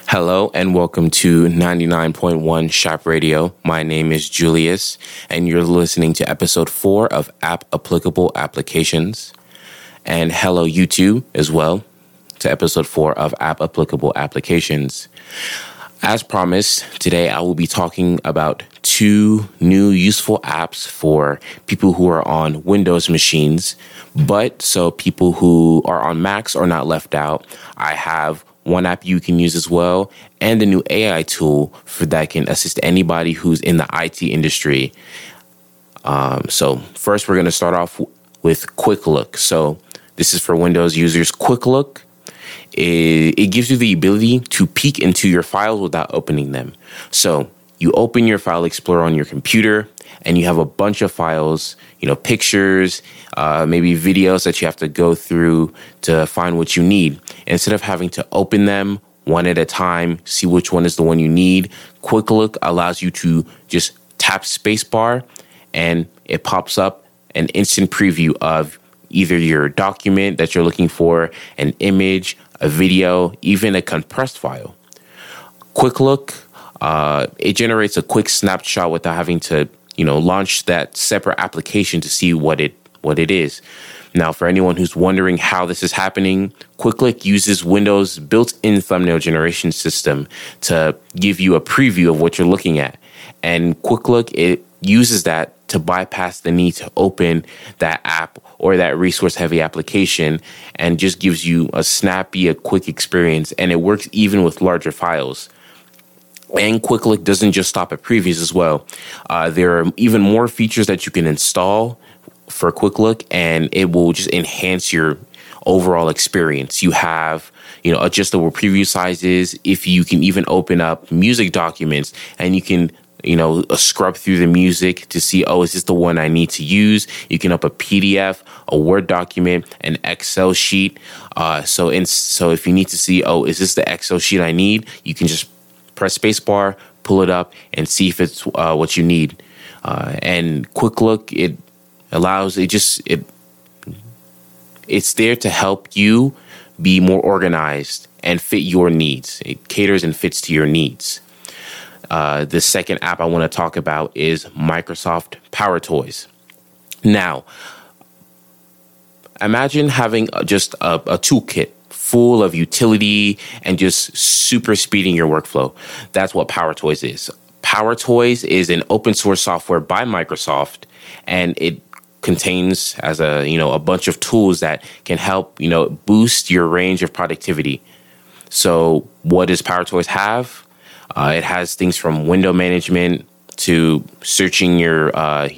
Hello and welcome to 99.1 Shop Radio. My name is Julius, and you're listening to episode 4 of App Applicable Applications. And hello, you too, as well, to episode 4 of App Applicable Applications. As promised, today I will be talking about 2 new useful apps for people who are on Windows machines, but so people who are on Macs are not left out. I have one app you can use as well, and a new AI tool that can assist anybody who's in the IT industry. So first, we're going to start off with Quick Look. So this is for Windows users. Quick Look, it gives you the ability to peek into your files without opening them. So you open your File Explorer on your computer, and you have a bunch of files, pictures, maybe videos that you have to go through to find what you need. Instead of having to open them one at a time, see which one is the one you need, Quick Look allows you to just tap spacebar, and it pops up an instant preview of either your document that you're looking for, an image, a video, even a compressed file. Quick Look, it generates a quick snapshot without having to launch that separate application to see what it is. Now, for anyone who's wondering how this is happening, Quick Look uses Windows' built-in thumbnail generation system to give you a preview of what you're looking at. And Quick Look, it uses that to bypass the need to open that app or that resource-heavy application, and just gives you a quick experience. And it works even with larger files. And Quick Look doesn't just stop at previews as well. There are even more features that you can install for Quick Look, and it will just enhance your overall experience. You have, adjustable preview sizes. If you can even open up music documents, and you can, scrub through the music to see, is this the one I need to use? You can up a PDF, a Word document, an Excel sheet. So if you need to see, is this the Excel sheet I need? You can just press spacebar, pull it up, and see if it's what you need. And Quick Look, it's there to help you be more organized and fit your needs. It caters and fits to your needs. The second app I want to talk about is Microsoft PowerToys. Now, imagine having just a toolkit full of utility and just super speeding your workflow. That's what PowerToys is. PowerToys is an open source software by Microsoft, and it contains as a bunch of tools that can help boost your range of productivity. So what does PowerToys have? It has things from window management to searching your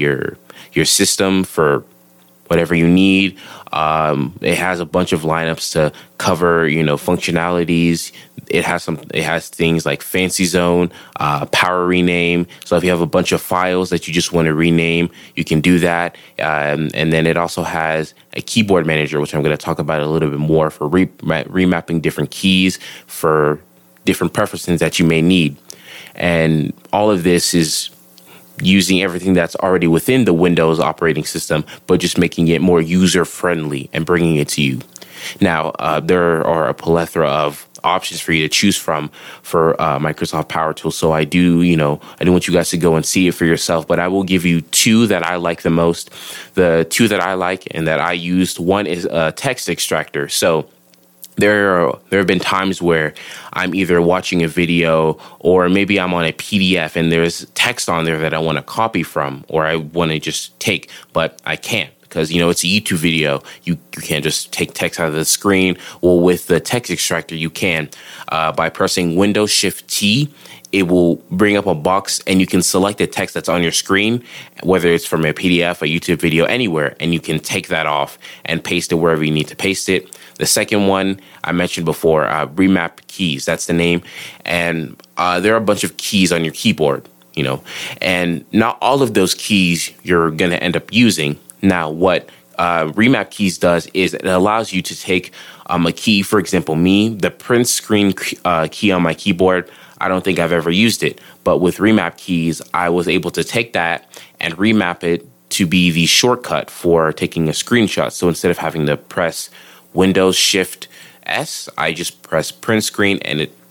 system for whatever you need. It has a bunch of lineups to cover, functionalities. It has things like Fancy Zone, Power Rename. So if you have a bunch of files that you just want to rename, you can do that. And then it also has a keyboard manager, which I'm going to talk about a little bit more, for remapping different keys for different preferences that you may need. And all of this is using everything that's already within the Windows operating system, but just making it more user-friendly and bringing it to you. Now, there are a plethora of options for you to choose from for Microsoft Power Tools. So I do want you guys to go and see it for yourself, but I will give you 2 that I like the most. The 2 that I like and that I used, one is a text extractor. So there have been times where I'm either watching a video or maybe I'm on a PDF and there's text on there that I want to copy from or I want to just take, but I can't because, it's a YouTube video. You can't just take text out of the screen. Well, with the text extractor, you can. By pressing Windows-Shift-T, it will bring up a box and you can select the text that's on your screen, whether it's from a PDF, a YouTube video, anywhere, and you can take that off and paste it wherever you need to paste it. The second one I mentioned before, Remap Keys, that's the name. And there are a bunch of keys on your keyboard, and not all of those keys you're going to end up using. Now, what Remap Keys does is it allows you to take a key, for example, the print screen key on my keyboard. I don't think I've ever used it, but with Remap Keys, I was able to take that and remap it to be the shortcut for taking a screenshot. So instead of having to press Windows Shift S, I just press print screen and it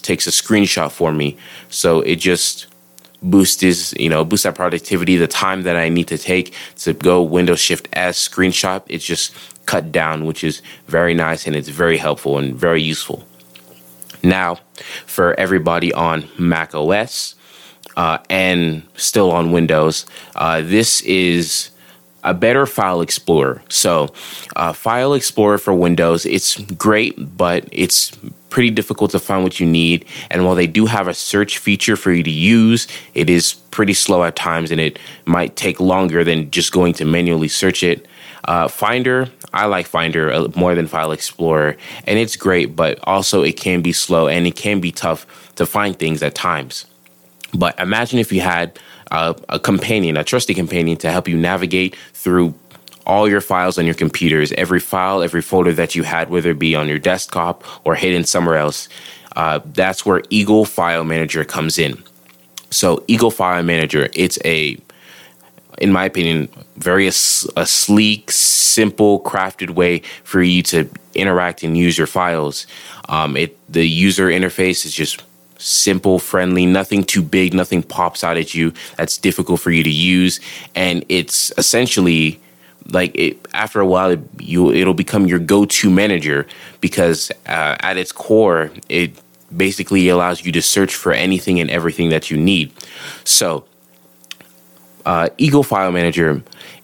takes a screenshot for me. So it just boosts that productivity. The time that I need to take to go Windows Shift S screenshot, it's just cut down, which is very nice, and it's very helpful and very useful. Now, for everybody on Mac OS and still on Windows, this is a better File Explorer. So File Explorer for Windows, it's great, but it's pretty difficult to find what you need. And while they do have a search feature for you to use, it is pretty slow at times, and it might take longer than just going to manually search it. Finder, I like Finder more than File Explorer, and it's great, but also it can be slow and it can be tough to find things at times. But imagine if you had a companion, a trusted companion, to help you navigate through all your files on your computers, every file, every folder that you had, whether it be on your desktop or hidden somewhere else. That's where Eagle File Manager comes in. So Eagle File Manager, it's in my opinion, very a sleek, simple, crafted way for you to interact and use your files. The user interface is just simple, friendly, nothing too big, nothing pops out at you that's difficult for you to use. And it's essentially after a while, it'll become your go-to manager, because at its core, it basically allows you to search for anything and everything that you need. So Eagle File Manager,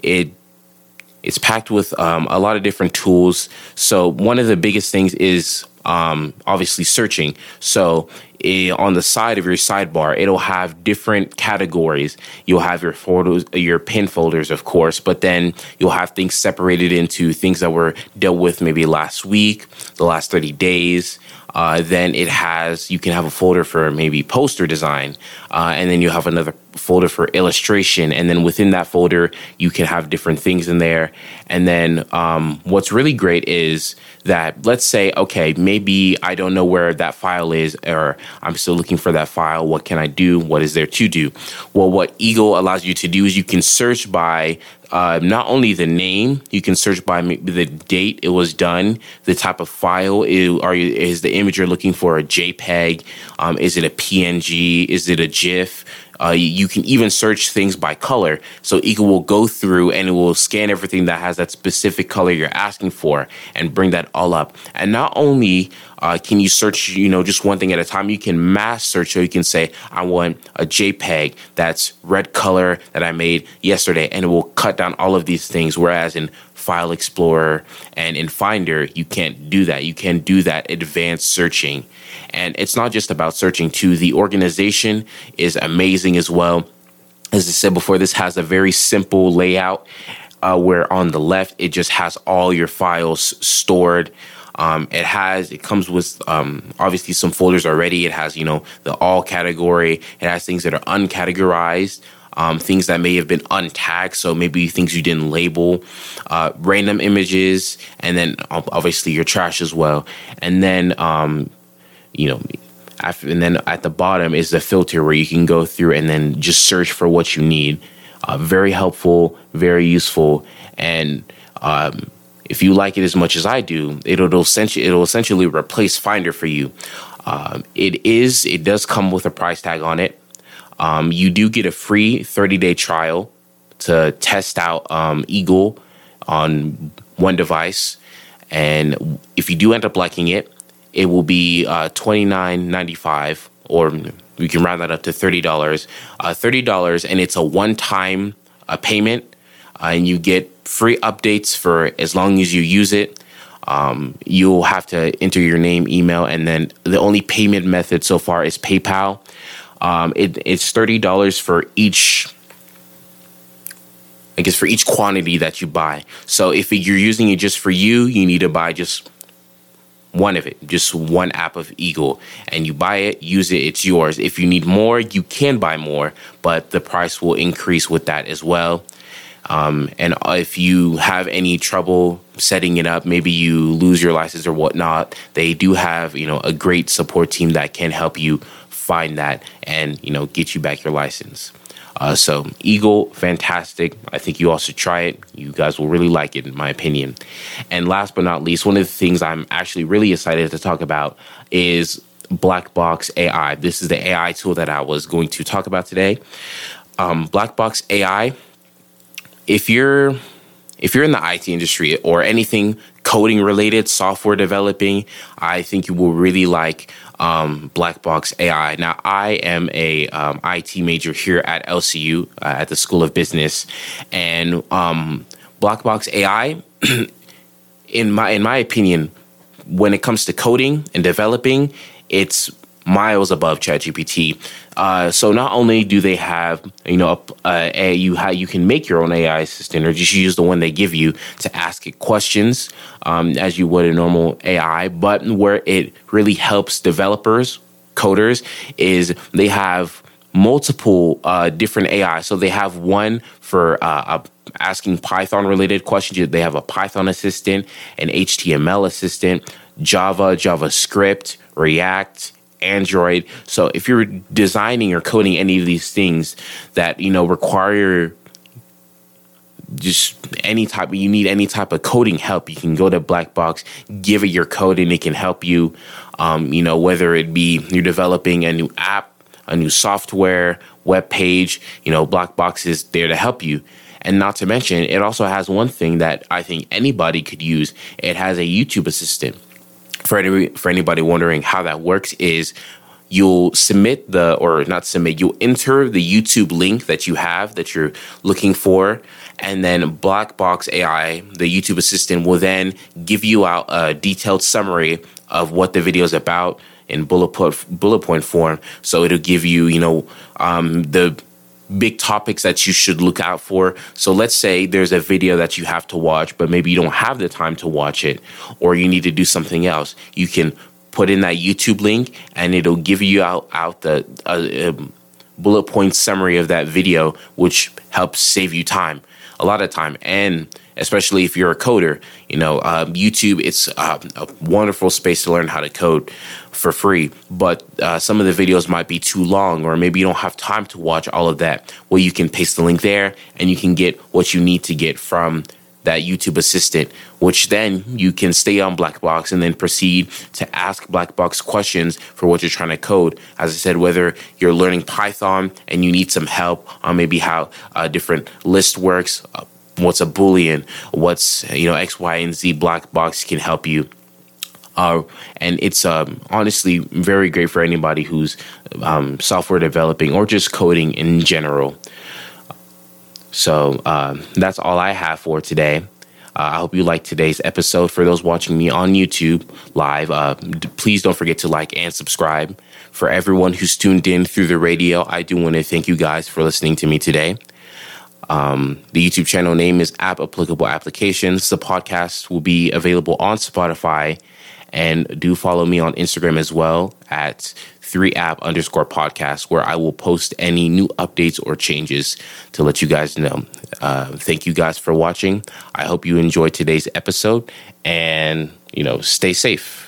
it's packed with a lot of different tools. So one of the biggest things is obviously searching. So on the side of your sidebar, it'll have different categories. You'll have your photos, your pin folders, of course, but then you'll have things separated into things that were dealt with maybe last week, the last 30 days. Then you can have a folder for maybe poster design, and then you have another folder for illustration. And then within that folder, you can have different things in there. And then what's really great is that, let's say, okay, maybe I don't know where that file is, or I'm still looking for that file. What can I do? What is there to do? Well, what Eagle allows you to do is you can search by not only the name, you can search by the date it was done, the type of file. Is the image you're looking for a JPEG? Is it a PNG? Is it a GIF? You can even search things by color. So Eagle will go through and it will scan everything that has that specific color you're asking for and bring that all up. And not only can you search, just one thing at a time, you can mass search. So you can say, I want a JPEG that's red color that I made yesterday, and it will cut down all of these things. Whereas in File Explorer and in Finder, you can't do that. You can do that advanced searching. And it's not just about searching too. The organization is amazing as well. As I said before, this has a very simple layout where on the left, it just has all your files stored. It comes with obviously some folders already. It has, the all category. It has things that are uncategorized. Things that may have been untagged, so maybe things you didn't label, random images, and then obviously your trash as well. And then, and then at the bottom is the filter where you can go through and then just search for what you need. Very helpful, very useful, and if you like it as much as I do, it'll essentially replace Finder for you. It does come with a price tag on it. You do get a free 30-day trial to test out Eagle on one device. And if you do end up liking it, it will be $29.95, or we can round that up to $30. $30, and it's a one-time payment, and you get free updates for as long as you use it. You'll have to enter your name, email, and then the only payment method so far is PayPal. It's $30 for each quantity that you buy. So if you're using it just for you need to buy just one of it, just one app of Eagle, and you buy it, use it, it's yours. If you need more, you can buy more, but the price will increase with that as well. And if you have any trouble setting it up, maybe you lose your license or whatnot, they do have, a great support team that can help you find that and, get you back your license. So Eagle, fantastic. I think you all should try it. You guys will really like it, in my opinion. And last but not least, one of the things I'm actually really excited to talk about is Black Box AI. This is the AI tool that I was going to talk about today. Black Box AI, if you're in the IT industry or anything coding related, software developing, I think you will really like Black Box AI. Now, I am a IT major here at LCU, at the School of Business, and Black Box AI, in my opinion, when it comes to coding and developing, it's miles above ChatGPT. So not only do they have, you can make your own AI assistant or just use the one they give you to ask it questions as you would a normal AI, but where it really helps developers, coders, is they have multiple different AI. So they have one for asking Python related questions. They have a Python assistant, an HTML assistant, Java, JavaScript, React, Android. So if you're designing or coding any of these things that, require just you need any type of coding help, you can go to Black Box, give it your code, and it can help you, whether it be you're developing a new app, a new software, web page, Black Box is there to help you. And not to mention, it also has one thing that I think anybody could use. It has a YouTube assistant. For anybody wondering how that works, is you'll you'll enter the YouTube link that you have that you're looking for, and then Black Box AI, the YouTube assistant, will then give you out a detailed summary of what the video is about in bullet point form. So it'll give you, the big topics that you should look out for. So let's say there's a video that you have to watch, but maybe you don't have the time to watch it, or you need to do something else. You can put in that YouTube link, and it'll give you out the bullet point summary of that video, which helps save you time, a lot of time. And especially if you're a coder, YouTube, it's a wonderful space to learn how to code for free. But some of the videos might be too long, or maybe you don't have time to watch all of that. Well, you can paste the link there, and you can get what you need to get from that YouTube assistant, which then you can stay on Black Box and then proceed to ask Black Box questions for what you're trying to code. As I said, whether you're learning Python and you need some help on maybe how a different list works, what's a Boolean, what's, X, Y, and Z, Black Box can help you. And it's honestly very great for anybody who's software developing or just coding in general. So that's all I have for today. I hope you liked today's episode. For those watching me on YouTube live, please don't forget to like and subscribe. For everyone who's tuned in through the radio, I do want to thank you guys for listening to me today. The YouTube channel name is App Applicable Applications. The podcast will be available on Spotify, and do follow me on Instagram as well at 3app_podcast, where I will post any new updates or changes to let you guys know. Thank you guys for watching. I hope you enjoyed today's episode, and, stay safe.